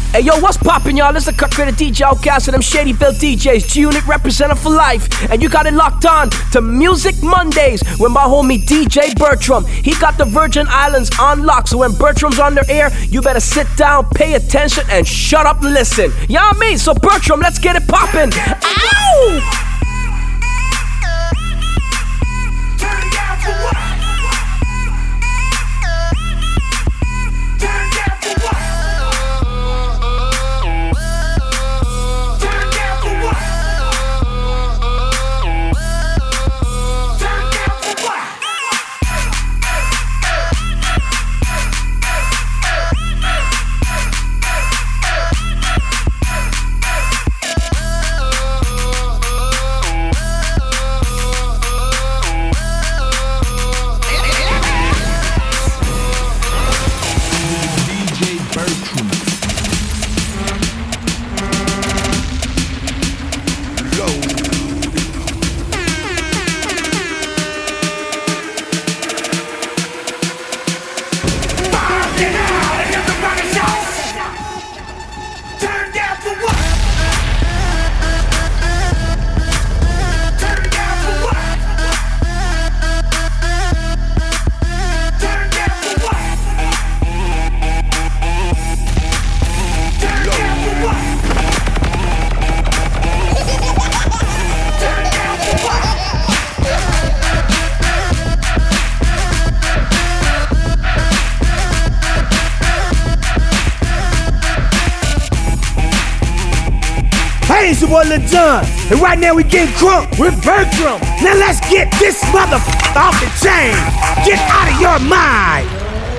Hey yo, what's poppin', y'all? This is the Cut Creator DJ Outcast and them Shadyville DJs, G-Unit representative for life. And you got it locked on to Music Mondays with my homie DJ Bertram. He got the Virgin Islands on lock, so when Bertram's on the air, you better sit down, pay attention, and shut up and listen. You know what I mean? So Bertram, let's get it poppin'. Ow! It's your boy Lil Jon, and right now we getting crunk with Bertram. Now let's get this motherfucker off the chain. Get out of your mind.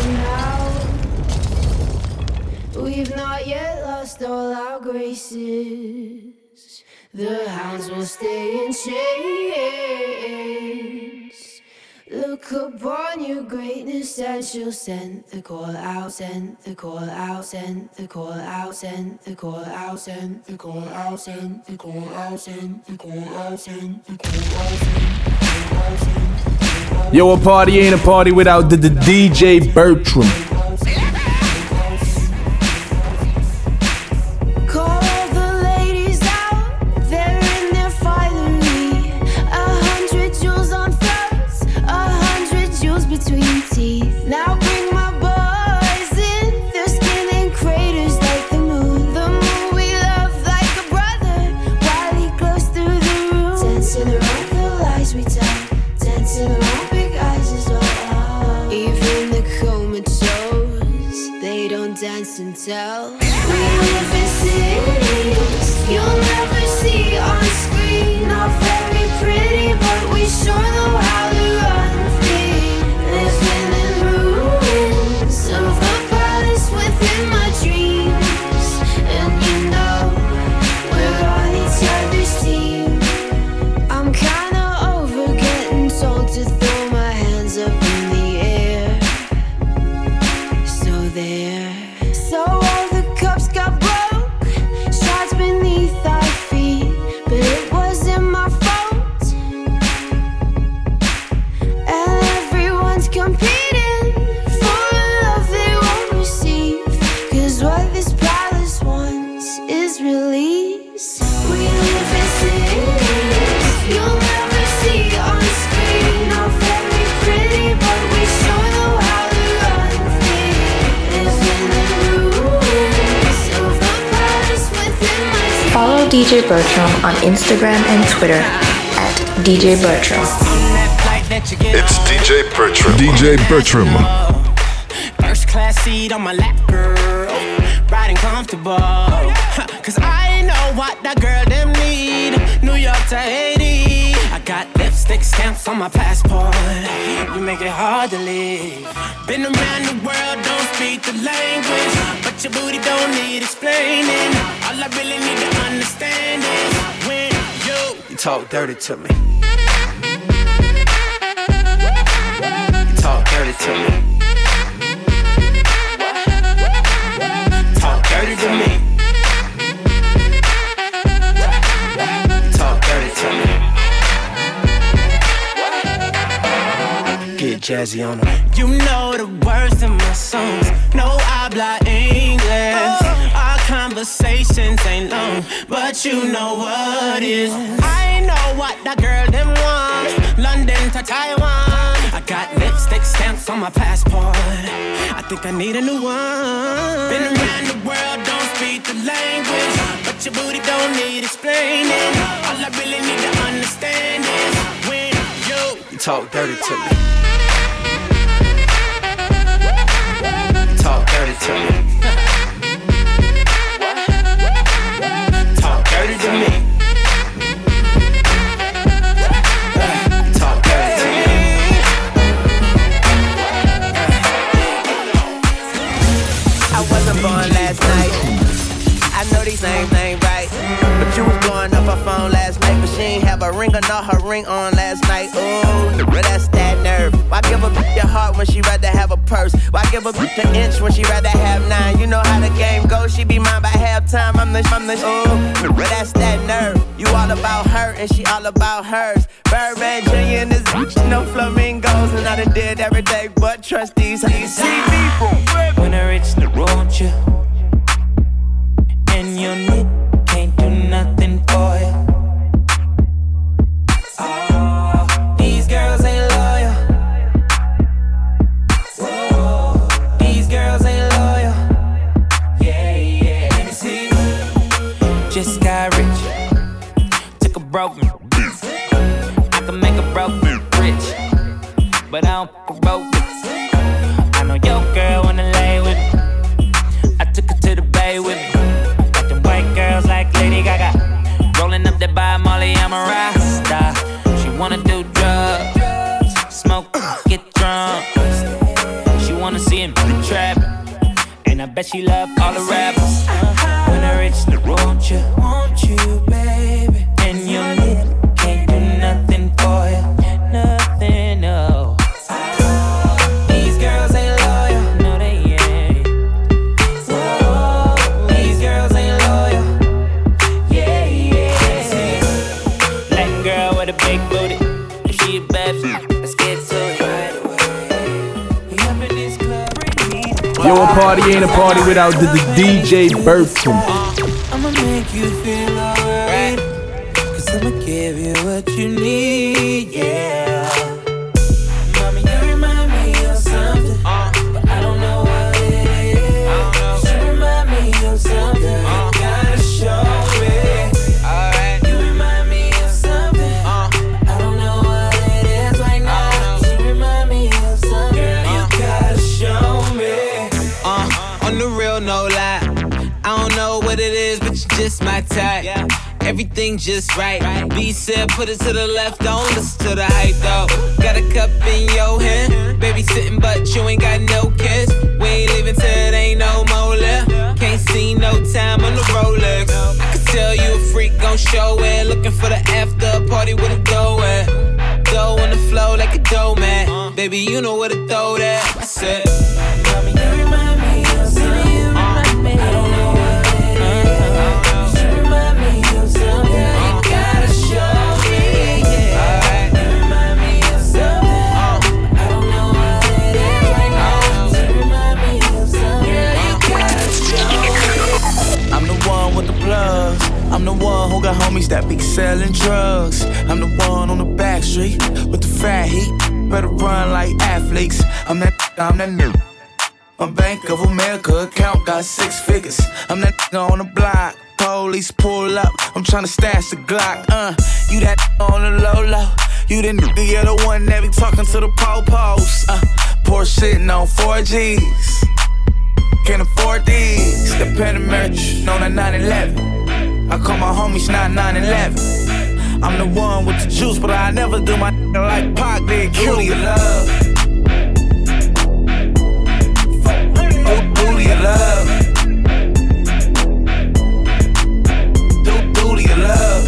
We've not yet lost all our graces. The hounds will stay in chains. Look upon your greatness and she'll send the call out, send the call out, send the call out, send the call out, send the call out, send the call out, send the call out, send the call out. Yo, a party ain't a party without the DJ Bertram. Now bring my boys in. Their skin in craters like the moon. The moon we love like a brother while he glows through the room. Dancing around the lies we tell, dancing around big eyes as well. Even the comatose, they don't dance and tell. We live in cities you'll never see on screen. Not very pretty, but we sure know how to run free. Living in ruins of a palace within my dreams. And you know we're on each other's team. I'm kinda over getting told to throw my hands up in the air. So there. So all the cups got broke, shards beneath our feet. But it wasn't my fault. And everyone's competing for a love they won't receive. Cause what this palace wants is release. We live in cities you'll never see on screen. Not very pretty, but we sure know how to run free. Living in ruins of a palace within my dreams. Follow DJ Bertram on Instagram and Twitter at DJ Bertram. It's DJ Bertram. DJ Bertram. First class seat on my lap, girl. Riding comfortable. Cause I know what that girl them need. New York to Haiti. I got lipstick stamps on my passport. You make it hard to leave. Been around the world, don't speak the language. But your booty don't need explaining. All I really need to understand is when you talk dirty to me. Talk dirty to me. Talk dirty to me. Talk dirty to me. Get jazzy on them. You know the words in my songs. No habla English. All conversations ain't long, but you know what is. I know what that girl them want. London to Taiwan. I got lipstick stamps on my passport. I think I need a new one. Been around the world, don't speak the language, but your booty don't need explaining. All I really need to understand is when you talk dirty to me. Talk dirty to me. Talk dirty to me. Talk dirty to me. I wasn't born last night. I know these names ain't right, but you was blowing up her phone last night, but she ain't have a ring or not her ring on last night. Ooh, but that's that nerve. Why give a bitch your heart when she rather have a purse? Why give a bitch an inch when she rather have 9? You know how the game goes, she be mine by halftime. I'm the ooh, but that's that nerve. You all about her and she all about hers. Birdman Jr. and this bitch, no flamingos, and I done did every day but trust these people. When I reach the road, you and your knit can't do nothing for you. Oh, these girls ain't loyal. Whoa, these girls ain't loyal. Yeah, yeah. Let me see. Just got rich. Took a broken. I can make a broken rich, but I don't fuck a broke. I know your girl wanna lay with me. I took her to the bay with me. Got them white girls like Lady Gaga. Rolling up that by Molly, I'm a Rasta. She wanna do drugs, smoke, get drunk. She wanna see him in the trap, and I bet she love all the rappers. When I reach the road, want you, baby, and your lip can't do nothing for you, nothing, no. These girls ain't loyal, no they ain't. Whoa, these girls ain't loyal, yeah, yeah. Latin girl with a big booty, if she a bad bitch, let's get to it right away. We up in this club, bring me the Yo, a party ain't a party without the DJ Bertram. I'ma make you feel alright, 'cause I'ma give you what you need, yeah. Mommy, you remind me of something, but I don't know what it is. You remind me of something, you gotta show me. Alright. You remind me of something, I don't know what it is right now. You remind me of something, girl, you gotta show me. On the real, no lie, I don't know what it is, but you're just my type. Everything just right. B said put it to the left, don't listen to the hype though. Got a cup in your hand, baby sitting but you ain't got no kiss. We ain't leaving till it ain't no more left. Can't see no time on the Rolex. I could tell you a freak gon' show it. Looking for the after party with a dough at. Dough on the flow like a dough man. Baby you know where to throw that. I said, mommy, you remind me of something. I don't know what it is. You remind me of something. You gotta show me. Alright. You remind me of something. I don't know what it is right now. You remind me of something. You gotta show me. I'm the one with the plugs. I'm the one who got homies that be selling drugs. I'm the one on the back street with the fat heat. Better run like athletes. I'm that nigga. My Bank of America account got 6 figures. I'm that nigga on the block. Police pull up. I'm tryna stash the Glock. You that on the low. You the nigga, you're the one that be talking to the po-pos. Porsche sitting on 4Gs. Can't afford these. The Panamera on a 911. I call my homies 9911. I'm the one with the juice, but I never do my like Pac did. Cutie your love. Do your love. Do your love.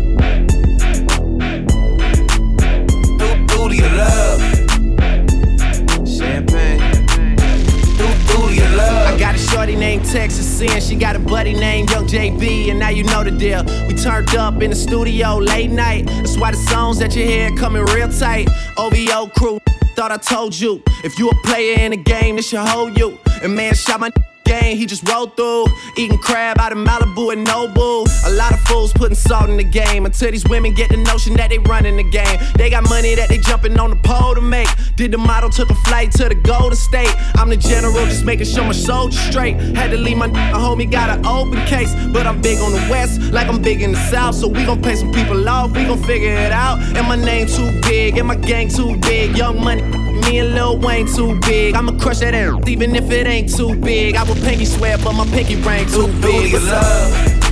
Do your love. Champagne. Do your love. I got a shorty named Texas Sin, she got a buddy named Young JB, and now you know the deal. We turned up in the studio late night. That's why the songs that you hear coming real tight. OVO crew, thought I told you. If you a player in the game, this should hold you. And man, shot my game, he just rolled through. Eating crab out of Malibu and Nobu. A lot of fools putting salt in the game until these women get the notion that they running the game. They got money that they jumping on the pole to make. Did the model, took a flight to the Golden State. I'm the general, just making sure my soldiers straight. Had to leave my homie, got an open case. But I'm big on the west, like I'm big in the south. So we gon' pay some people off, we gon' figure it out. And my name too big, and my gang too big. Young Money, me and Lil Wayne too big. I'ma crush that air, even if it ain't too big. I will pinky swear, but my pinky ring too big. What's up?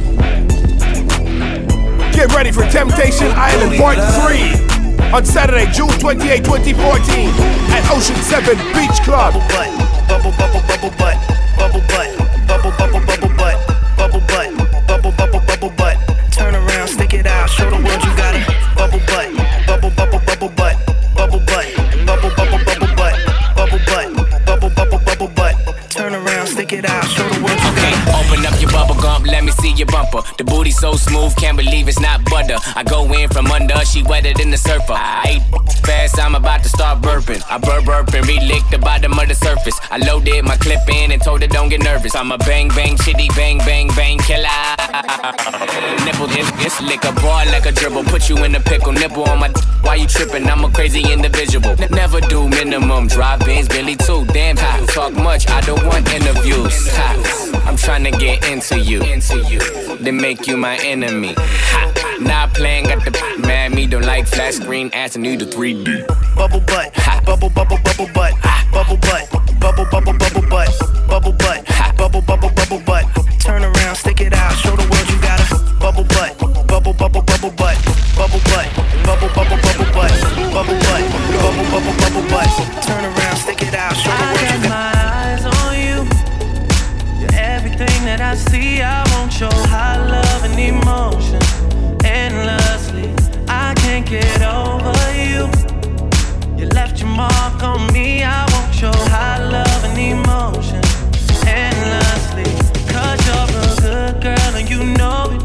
Get ready for Temptation Island Part 3 on Saturday, June 28, 2014 at Ocean 7 Beach Club. Bubble butt, bubble butt, bubble butt, bubble butt, bubble butt, bubble butt, bubble butt, bubble butt. Turn around, stick it out, show the world you got it. Bubble butt, bubble bubble bubble butt, bubble butt, bubble bubble bubble butt, bubble butt, bubble bubble bubble butt. Turn around, stick it out, show the world you got it. Open up your bubble gum, let me see your bumper. The booty so smooth, can't believe it's not butter. I go in from under, she wetter than the surfer. I ate fast, I'm about to start burping. I burp and re-lick the bottom of the surface. I loaded my clip in and told her don't get nervous. I'm a bang bang chitty bang bang bang killer. Nipple this lick a bar like a dribble. Put you in a pickle, nipple on my why you tripping? I'm a crazy individual. Never do minimum, drive-ins, Billy too. Damn, I talk much, I don't want interviews. I'm trying to get into you, then make you my enemy. Not playing, got the mad me, don't like flat screen, ass and need the 3D. Bubble butt, bubble bubble bubble butt, bubble butt, bubble bubble bubble butt, bubble butt, bubble bubble bubble butt. Turn around, stick it out, show the world you got a bubble butt, bubble bubble bubble butt, bubble butt, bubble bubble bubble butt, bubble butt, bubble bubble bubble butt. Turn around, stick it out, show the world you got. My eyes on you, you're everything that I see. I want your high love and emotion endlessly. I can't get over you. You left your mark on me. I want your high love and emotion endlessly. 'Cause you're a good girl and you know it.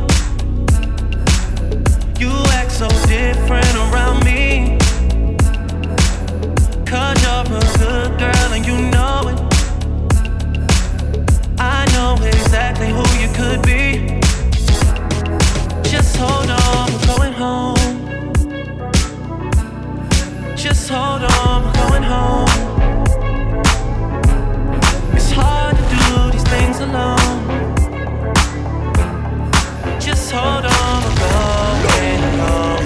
You act so different around me. 'Cause you're a good girl and you know it. I know exactly who you could be. Just hold on, we're going home. Just hold on, we're going home. It's hard to do these things alone. Just hold on, we're going home.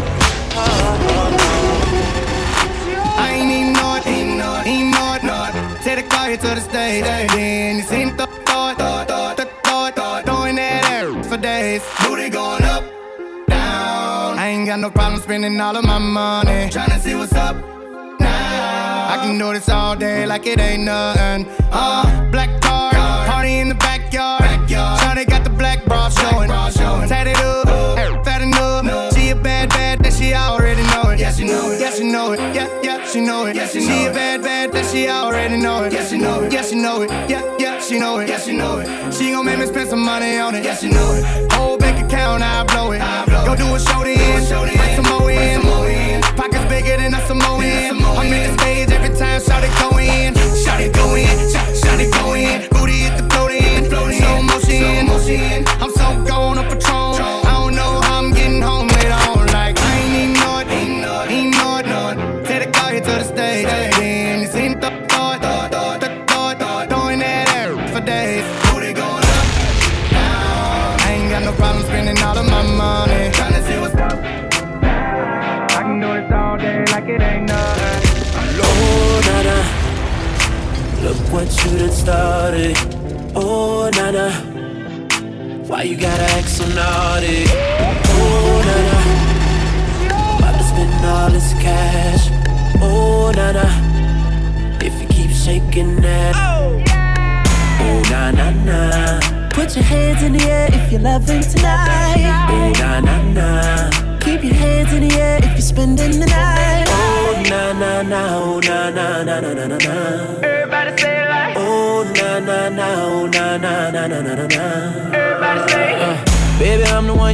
I ain't even know it, ain't know it. Take the car here to the stage, then you seen the thought, throwing that air for days. Booty going up, down. I ain't got no problem spending all of my money, tryna see what's up now. I can do this all day like it ain't nothing. Black car, party in the backyard. Shawty got the black bra showing. Tatted up, fat enough. She a bad, that she already know it. Yeah, she know it. Yeah, she know it. Yeah, she know it. She a bad, that she already know it. Yeah, she know it. Yeah, she know it. Yeah, she know it. Yeah, she know it. She gon' make me spend some money on it. Yeah, she know it. Whole bank account, I blow it. Go do a show then, bring some more in. Pockets bigger than a Samoan. I'm in the stage every time, shout it go in. Shout it go in, shout it go in. Booty hit the floating, slow motion. I'm so gone on Patron. I don't know how I'm getting home later on. Like I ain't even know it, ain't know it. Take the car here to the stage, then you seen the thought, throwing that air for days. Booty going up, down. I ain't got no problem spending all of my money, tryna see what's up. I can do this all day like it ain't nothing. Oh, nana, look what you done started. Oh, nana, why you gotta act so naughty? Oh, nana, about to spend all this cash. Oh, nana, if you keep shaking that. Oh, na na na. Put your hands in the air if you're loving tonight. Oh, na na na. Keep your hands in the air if you're spending the night. Oh, na na na. Oh, na na na na na na na. Everybody say it like. Oh, na na na. Oh, na na na na na na na. Everybody say. Baby, I'm the one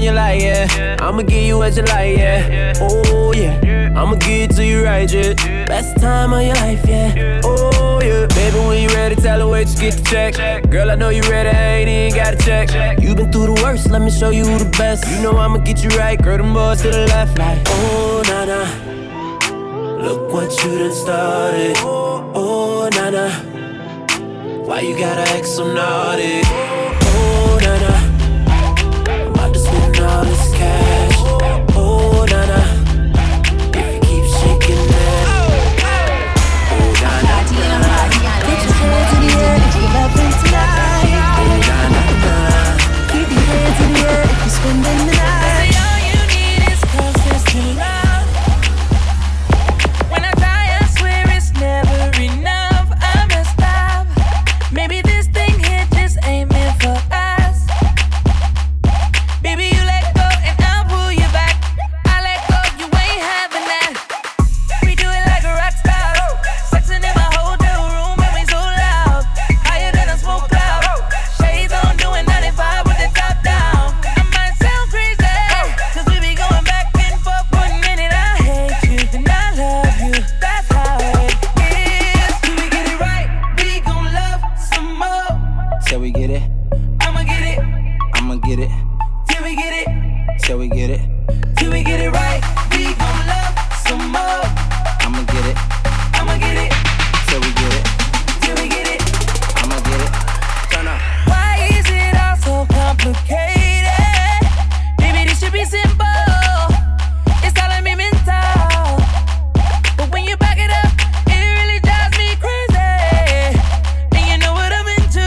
you like, yeah. I'ma give you what you like, yeah. Oh, yeah. I'ma give it to you right, yeah. Best time of your life, yeah. Oh, yeah. Baby, when you ready, tell her wait, just get the check. Girl, I know you ready, I ain't even gotta check. You been through the worst, let me show you who the best. You know I'ma get you right, girl, them boys to the left, like, oh, nah. Look what you done started. Oh, nah. Why you gotta act so naughty? Oh, nah. I'm about to spend all this cash. Oh, nah. If you keep shaking that. Oh, nah. Put your hands in the air if you're loving tonight. Oh, nah. Keep your hands in the air if you're spending the night. All you need is closeness to love. When I die, I swear it's never enough. I messed up. Maybe this thing here just ain't meant for us. Baby, you let go and I'll pull you back. I let go, you ain't having that. We do it like a rock star. Sexing in my hotel room and we so loud. Higher than a smoke cloud. Shades on, doing 95 with the top down. I might sound crazy, cause we be going back and forth. 1 minute I hate you, then I love you. That's how it is. Till we get it right, we gon' love some more. Till we get it, I'ma get it. I'ma get it. Till we get it, Till we get it, till we get it right, we gon' love some more. I'ma get it. I'ma get it, Till we get it, till we get it. I'ma get it. Turn up. Why is it all so complicated? Maybe this should be simple. It's all a me mental. But when you back it up, it really drives me crazy. And you know what I'm into.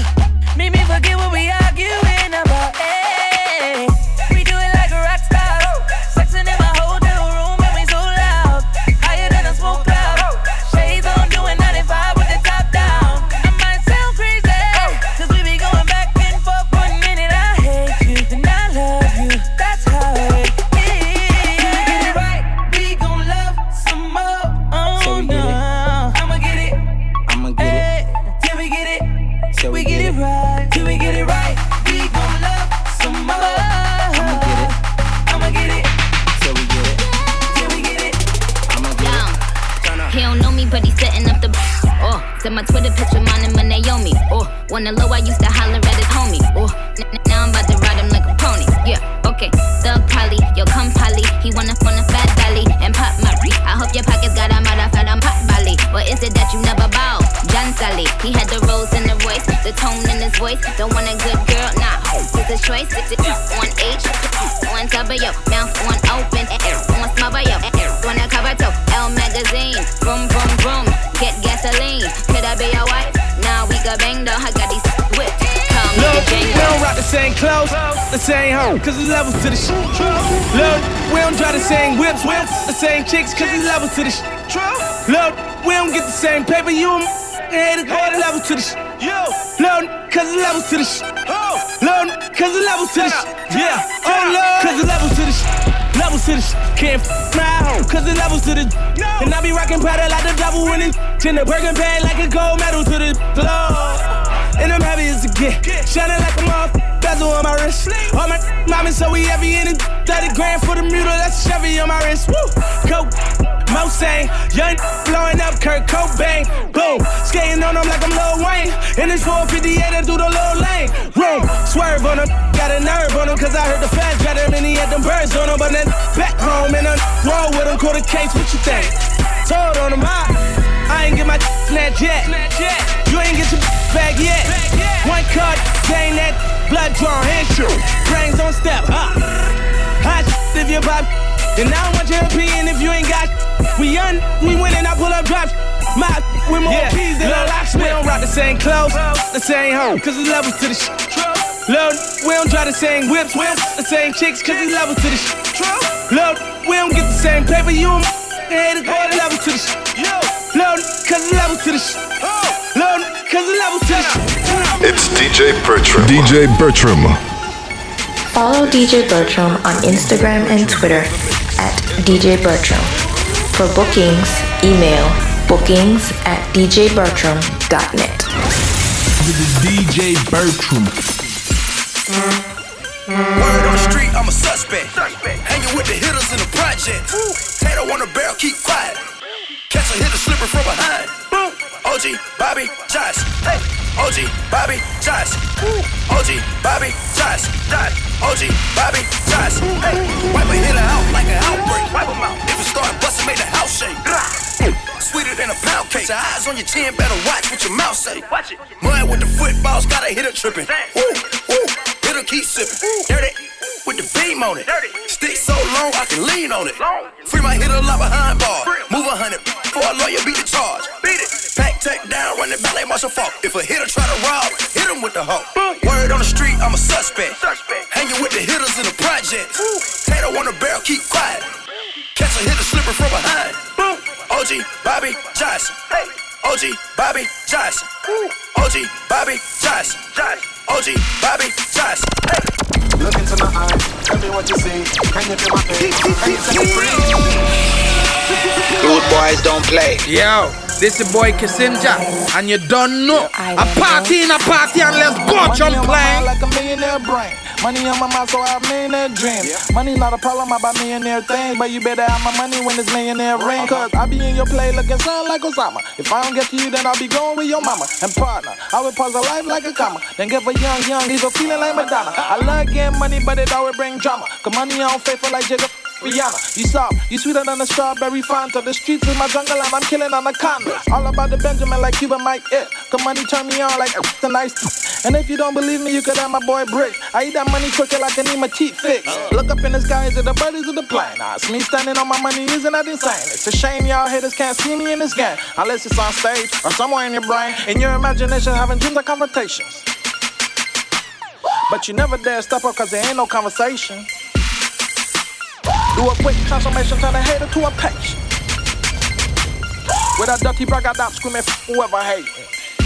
Make me forget what we arguing about. Hey, we do it like a rock star. Sexing in my hotel room and we so loud. Higher than a smoke cloud. Shades on, doing 95 with the top down. I might sound crazy, cause we be going back and forth. 1 minute I hate you, then I love you. That's how it is. Till we get it right, we gon' love some more. Till Oh we get it. no, I'ma get it. I'ma get it. Hey, till we get it. Till We get it right, till we get it right. We gon' love some more. I'ma get it. I'ma get it, Till we get it, till we get it. I'ma get it. Turn up. He don't know me, but he's setting up the. Oh, said my Twitter picture, mine and Naomi. Oh, when the low, I used to holler at his homie. Oh, now I'm about to ride him like a pony. Yeah, okay. Thug Polly, yo, come Polly. He wanna fat valley and pop my re. I hope your pockets got a mother fat on pot valley. Or is it that you never bow? John Sally, he had the rose in the voice, the tone in his voice. Don't want a good girl, nah. It's a choice. One H, one W, mouth one open, one smother, yo. Wanna cover toe, L magazine, vroom vroom vroom. Get gasoline, could I be your wife? Nah, we got bang though. I got these whips. Call me Look, the we Django. don't rock the same clothes, the same hoe, cause it's levels to the shit. Look, we don't try the same whips, the same chicks, cause it's levels to the shit. Look, we don't get the same paper, you haters, all the levels to the shit. Look, cause it's levels to the shit. Look, cause it's levels to the shit. Yeah, oh Lord, cause it's levels to the shit. Levels to the shit. Can't my home, cause it's levels to the. And I be rockin' Prada like the devil winning. In the Birkin bag like a gold medal to the Lord. And I'm happy as a get. Shining like a motherfucker, bezel on my wrist. All my mommy, so we heavy in it. 30 grand for the mule, that's a Chevy on my wrist. Woo! Coke, Mosang, young blowing up Kurt Cobain. Boom, skating on them like I'm Lil Wayne. In this 458 and through the little lane. Room, swerve on them, got a nerve on them, cause I heard the fans got him and he had them birds on him. But then back home and roll with him, caught a case, what you think? Told on him, I ain't get my snatch yet. You ain't get your bag yet. One cut, dang that blood drawn hand shoot. Brains on step, hot if you pop. And I don't want your opinion if you ain't got. We winning, I pull up drops. My with more keys than a locksmith. We don't rock the same clothes, the same hoe, cause it's levels to the shit. Look, we don't try the same whips, the same chicks, cause it's levels to the shit. Look, we don't get the same paper, you haters, all the levels to the shit. Look, cause it's levels to the shit. Look, cause it's levels to the shit. It's DJ Bertram. DJ Bertram. Follow DJ Bertram on Instagram and Twitter at DJ Bertram. For bookings, email bookings@djbertram.net. DJ Bertram. Word on the street, I'm a suspect. Hanging with the hitters in the project. Tato on the barrel, keep quiet. Catch a hitter slipping from behind. OG, Bobby, Josh. OG, Bobby, Josh. OG, Bobby, Josh. OG, Bobby, Josh. Wipe a hitter out like an outbreak. If it start busting, make the house shake. Sweeter than a pound cake. Your eyes on your chin, better watch what your mouth say. Mud with the footballs, got a hitter tripping. Hitter keep sipping. Dirty with the beam on it. Stick so long I can lean on it. Free my hitter lot behind bar. Move 100 before a lawyer beat the charge. Pack tech down, run it back like Marshall Falk. If a hitter try to rob, hit him with the hoe. Word on the street, I'm a suspect. Hanging with the hitters in the project. Tato on the barrel, keep quiet. Catch a hitter slipping from behind. OG, Bobby, Josh. OG, Bobby, Josh. OG, Bobby, Josh. OG, Bobby, Josh. Look into my eyes, tell me what you see. Can you feel my pain? Can you set me free? Rude boys don't play. Yo, this is boy Kissinger, and you don't know. A party and let's go jump plane. Like a millionaire brain. Money on my mind, so I have millionaire dreams. Money not a problem, I buy millionaire things. But you better have my money when it's millionaire ring. Cause I be in your play looking something like Osama. If I don't get to you, then I'll be going with your mama and partner. I will pause a life like a comma. Then give a young, leave a feeling like Madonna. I love getting money, but it always bring drama. Cause money I don't faithful like Jigga Rihanna. You soft, you sweeter than a strawberry Fanta. The streets is my jungle and I'm killing anacondas. All about the Benjamin like Cuba Mike it. Cause money turn me on like the nice. And if you don't believe me, you could have my boy Brick. I eat that money quicker like I need my teeth fixed. Look up in the sky, is it the birdies or the plane? Nah, it's me standing on my money, isn't that insane? It's a shame y'all haters can't see me in this game. Unless it's on stage or somewhere in your brain. In your imagination, having dreams or confrontations. But you never dare step up cause there ain't no conversation. Do a quick transformation, turn a hater to a patient. With a dirty brag, I stop screaming whoever hate me.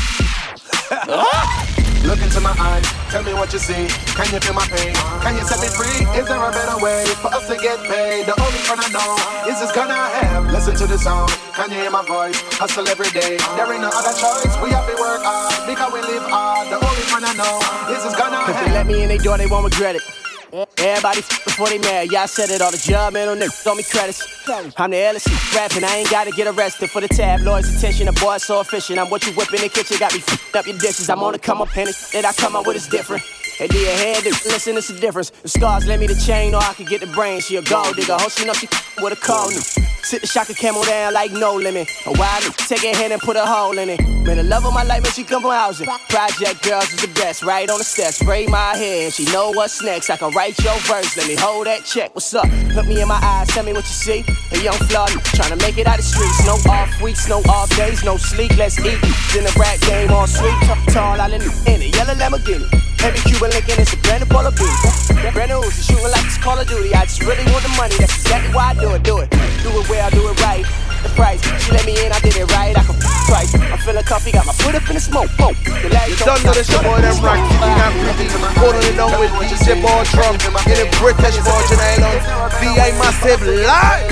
Look into my eyes, tell me what you see. Can you feel my pain? Can you set me free? Is there a better way for us to get paid? The only friend I know is this gonna have. Listen to the sound, can you hear my voice? Hustle every day, there ain't no other choice. We have to work hard, because we live hard. The only friend I know is this gonna have. If they let me in they door, they won't regret it. Everybody before they mad, yeah, I said it all. The job, man, on niggas, throw me credits. I'm the illest rapping, I ain't gotta get arrested for the tabloids' attention. The boy so efficient, I'm what you whip in the kitchen, got me f***ing up your dishes. I'm on the come up and it that I come up with is different. Hey, do your head, listen, it's a difference. The scars let me the chain, or I could get the brain. She a gold digger, hosting up, she with a cold new. Sit the shocker camel down like no limit. A wild take her hand and put a hole in it. Man, the love of my life, man, she come from housing. Project girls is the best, right on the steps. Spray my hair, and she know what's next. I can write your verse, let me hold that check. What's up? Look me in my eyes, tell me what you see. A young flaw, trying to make it out the streets. No off weeks, no off days, no sleep. Let's eat. In the rap game, all sweet. Tall, I in it. Yellow Lamborghini. Heavy Cuban Lincoln, it's a brand new Polo Beat. Brand new Uzi, shooting like it's Call of Duty. I just really want the money, that's exactly why I do it. Do it well, do it right. The price, she let me in, I did it right. I can twice. I'm feeling comfy, got my foot up in the smoke. You don't know this, your boy, them rock. Keeping out pretty. Holding it on with DJ Bertram. In a British Virgin Islands. VA Massive Live.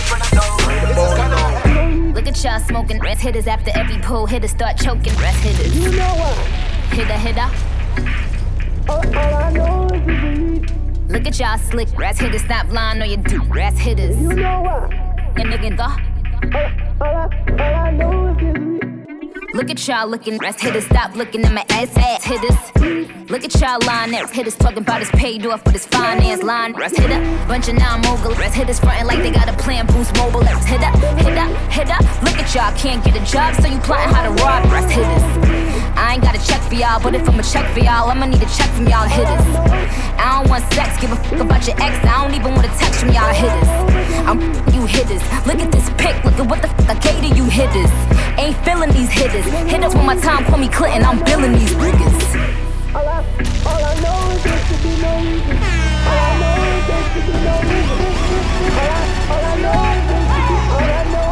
Look at y'all smoking. Rest hitters after every pull. Hitters start choking. Rest hitters. You know what? Hitter. Look at y'all slick. Rest hitters stop lying on your do. Rest hitters. You know what? And nigga all I know is look at y'all looking, rest hitters, stop looking at my ass hitters. Look at y'all line there, hitters talking about his paid off with his finance line. Rest hitter, bunch of non-mogul, rest hitters frontin' like they got a plan, boost mobile. Rest hitter. Look at y'all, can't get a job, so you plotting how to rob. Rest hitters. I ain't got a check for y'all, but if I'm a check for y'all, I'ma need a check from y'all hitters. I don't want sex, give a fuck about your ex. I don't even want a text from y'all hitters. I'm you hitters. Look at this pic, look at what the fuck I gave to you hitters. Ain't feeling these hitters. Hit us when my time, call me Clinton, I'm billing these niggas. All I know is there should be no reason. All I know is there should be no reason. All I know is there should be. All I know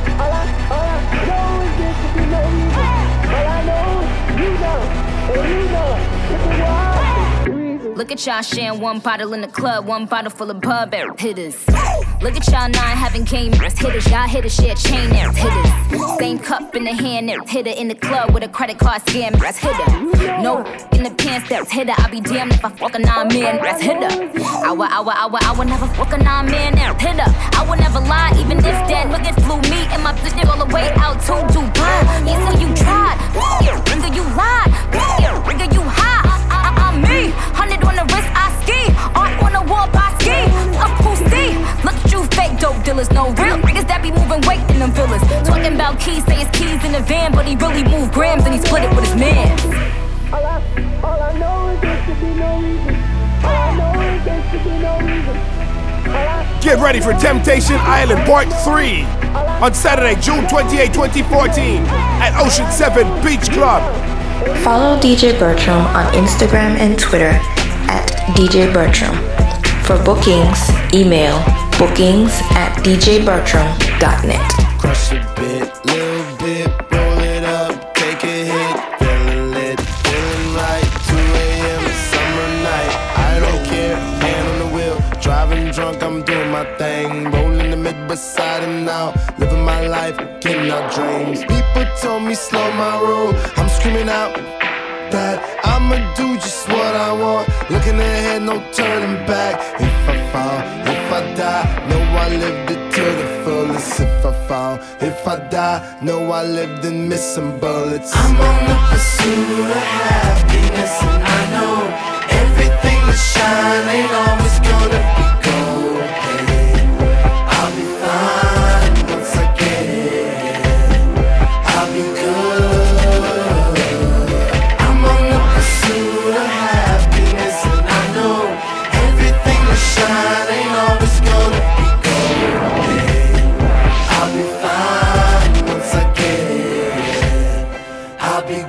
is there should be no reason. All I know, you know, and you know. Look at y'all sharing one bottle in the club, one bottle full of pub hitters. Look at y'all 9 having game hitters. Y'all hitters share chain hitters. Same cup in the hand hitter in the club with a credit card scam hitter. No in the pants hitter. I be damned if I fuck a 9-man hitter. I would never fuck a 9-man hitter. I would never lie even if that nigga flew me and my bitch all the way out to Dubai. Yeah, so you tried. Nigga, you lied. Nigga, you high. I'm me. 100 on the wrist, I ski. Art on the wall, I ski. Up who see? Look at you, fake dope dealers. No real niggas that be moving weight in them villas. Talking about keys, say his keys in the van, but he really moved grams and he split it with his man. All I know is there should be no reason. All I know is there should be no reason. Get ready for Temptation Island Part 3 on Saturday, June 28, 2014 at Ocean 7 Beach Club. Follow DJ Bertram on Instagram and Twitter at DJ Bertram. For bookings, email bookings@djbertram.net. Crush a bit, little bit, roll it up, take a hit, feeling lit, feeling right, 2 a.m. summer night, I don't care, hand on the wheel, driving drunk, I'm doing my thing, rolling the mid beside and now, living my life, getting out dreams. People told me slow my roll, I'm screaming out that I'ma do just what I want, looking ahead, no turning back. If I fall, if I die, know I lived it to the fullest. If I fall, if I die, know I lived and missed some bullets. I'm on the pursuit of happiness, and I know everything that shine ain't always gonna be gold. Hey, I'll be fine once I get it. I'll be good. I'm on the pursuit of happiness, and I know everything that shine ain't always gonna be gold. Hey, I'll be fine once I get it. I'll be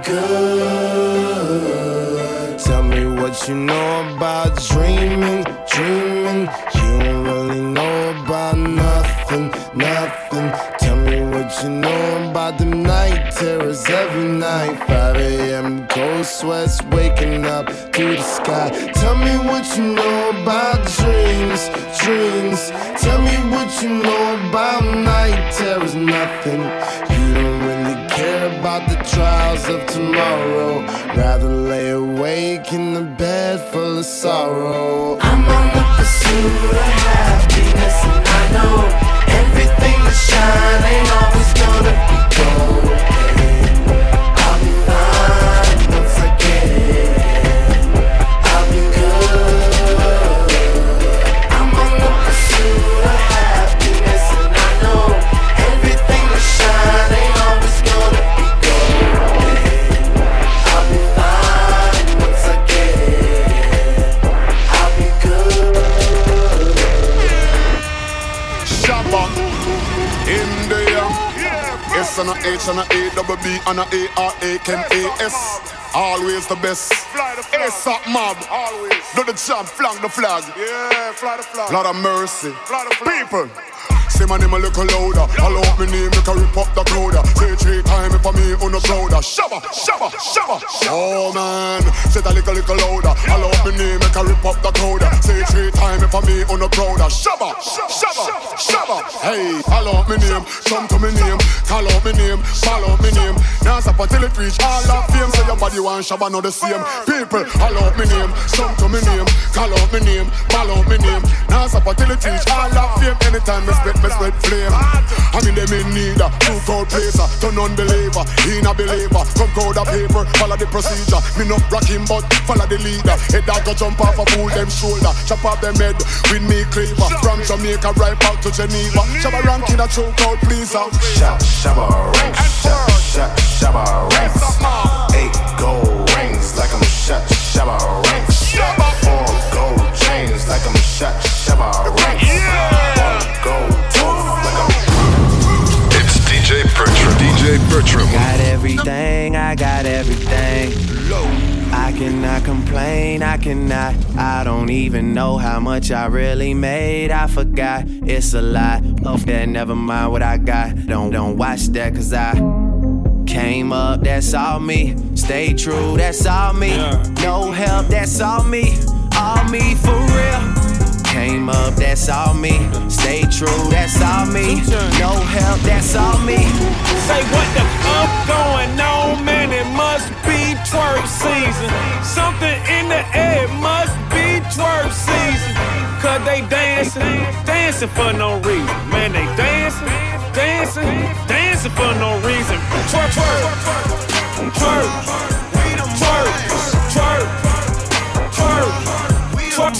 good. Tell me what you know about dreaming, dreaming. You don't really know about nothing, nothing. Tell me what you know about them night terrors every night. 5 a.m. cold sweats waking up to the sky. Tell me what you know about dreams, dreams. Tell me what you know about night terrors, nothing. You don't really care about the trials of tomorrow. Rather lay awake in the bed full of sorrow. I'm on the pursuit of happiness, and I know everything that shine ain't always gonna be gold. Hey, I'll be fine once I get it. I'll be good. I'm on the pursuit of happiness, and I know everything that shine ain't always gonna be gold. Hey, I'll be fine once I get it. I'll be good. Shabba in the air. S and a H and a A double B and a A-R-A-K-A-S. Always the best. ASAP mob. Always. Do the jump, flank the flag. Yeah, fly the flag. Lot of mercy. Fly the flag. People. Say my name a little louder. All out me name, make a rip up the crowd. Say 3 times if I me on the crowd. Shabba, shabba, shabba. Oh man, say that little louder. All out me name, make a rip up the crowd. Say 3 times if I me on the crowd. Shabba, shabba, shabba. Hey, all out me name, come to me name, call out me name, call out me name. Now stop until it reach all of fame. Say your body want Shabba, not the same. People, all out me name, come to me name, call out me name, call out me name. Now stop until it reach all of fame. Anytime I spit, me spread flame. I mean them in need a two cold placer. Turn unbeliever, in a believer. Come code a paper, follow the procedure. Me no rocking but follow the leader. Head that go jump off a fool them shoulder. Chop off them head with me cleaver. From Jamaica right back to Geneva. Shabba ranking a choke out please out. Shabba ranks, Shabba ranks. 8 gold rings like I'm shot. Shabba ranks. 4 gold chains like I'm shot. Shabba ranks. 1 gold tooth like I'm. It's DJ Bertram. DJ Bertram. Got everything, I got everything. I cannot complain, I don't even know how much I really made. I forgot, it's a lot. Off that, never mind what I got. Don't watch that, cause I came up, that's all me. Stay true, that's all me. No help, that's all me. that's all me. Stay true, that's all me. No help, that's all me. Say what the fuck going on, man? It must be twerk season. Something in the air, it must be twerk season. Cause they dancing for no reason. Man, they dancing for no reason. Twerk, twerk, twerk, twerk, twerk, twerk, twerk, twerk,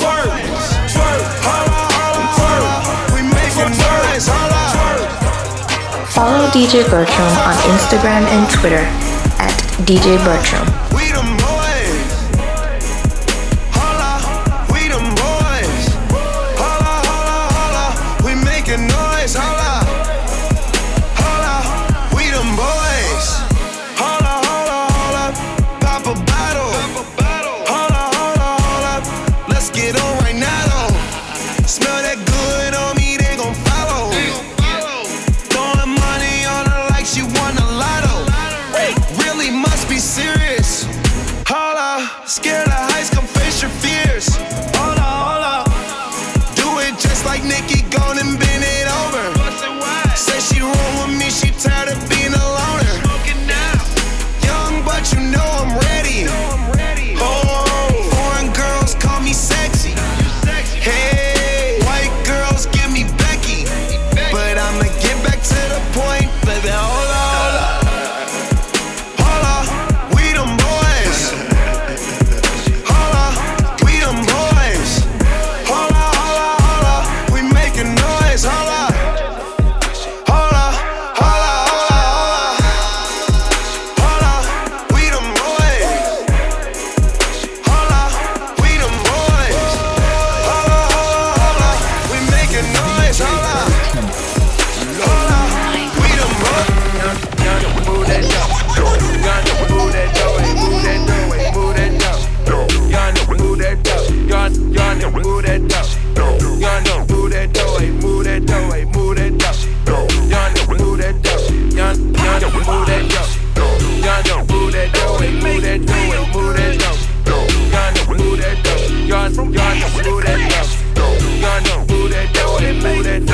twerk. We making noise, Follow DJ Bertram on Instagram and Twitter at DJ Bertram. We them boys. Holla, we them boys. Holla, holla, holla. We making noise. Holla, holla, we them boys. Holla, holla, holla. Pop a bottle. Holla, holla, holla. Let's get on right now though. Smell that good on me, they gon' follow. Throwing money on her like she won a lotto. Really must be serious. Holla, scared of heights, come face your fears. Holla, holla. Do it just like Nicki, gone and bend it over. Say she roll with me, she tired of being a loner. Young, but you know I'm ready. Oh, foreign girls call me sexy. Hey, white girls give me Becky. But I'ma get back to the point, baby. Holla, holla. Holla, we them boys. Holla, we them boys. Holla, holla, holla. We making noise. Holla, holla, holla, holla, holla. We them boys. Holla, we them boys. Holla, holla, holla. We making noise. Holla, holla. We them boys. Move that dough. Move that dough. Move that dough. Move that dough. Move that dough. Move that dough. Move that dough. Move that dough. Move that dough. Move that dough. Move that dough. Move that dough. Move that dough. Move that dough. Move that dough. Move that dough. Move that dough. Move that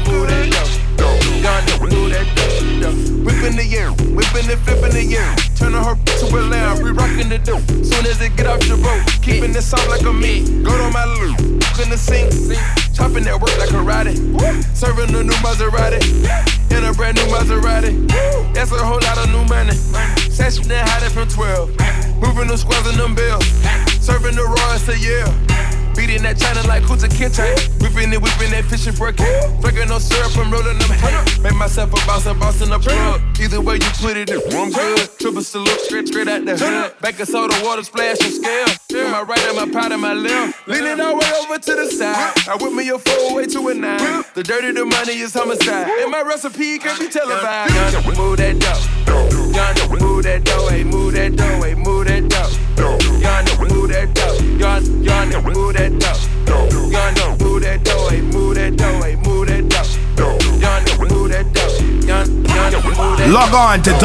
dough. Whip in the air, whipping and flipping the air. Turning her to a lamb, re-rocking the dough. Soon as it get off the boat, keeping it soft like a meat. Go to my loop, in the sink, chopping that work like karate. Serving a new Maserati, in a brand new Maserati. That's a whole lot of new money. Session and hiding from 12, moving them squares and them bills. Serving the Royals a year. Beating that China like Kuta Kinte. Whipping that fishing for a cake. Drinking no syrup, I'm rolling them hay. Make myself a boss in the plug. Either way you put it, I'm good. Triple salute, straight out the hood. Baking soda, water splash and scale. To my right and my pot and my left. Leaning all the way over to the side. I whip me a 4-way to a 9. The dirty, the money is homicide. And my recipe can't be televised. Move that dough. Move that dough. Move that dough. Move that dough. Move that dough. Move that dough. Move that dough. Move that dough. Move that dough. Log on to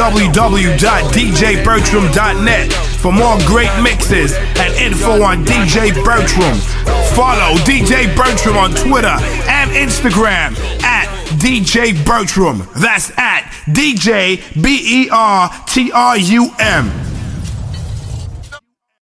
www.djbertram.net for more great mixes and info on DJ Bertram. Follow DJ Bertram on Twitter and Instagram at DJ Bertram. That's at DJ BERTRUM.